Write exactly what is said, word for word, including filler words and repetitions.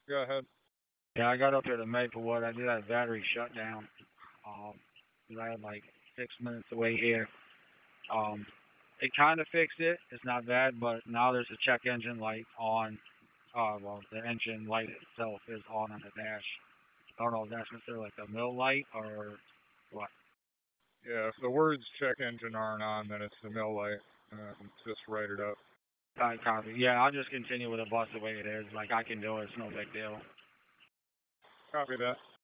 Go ahead. Yeah, I got up here to Maplewood. I did have battery shutdown. Um, 'cause I had like six minutes to wait here. Um, it kind of fixed it. It's not bad, but now there's a check engine light on. Uh, well, the engine light itself is on on the dash. I don't know if that's considered like a mill light or what. Yeah, if the words check engine aren't on, then it's the mill light. Um, just write it up. I copy. Yeah, I'll just continue with the bus the way it is. Like I can do it. It's no big deal. Copy that.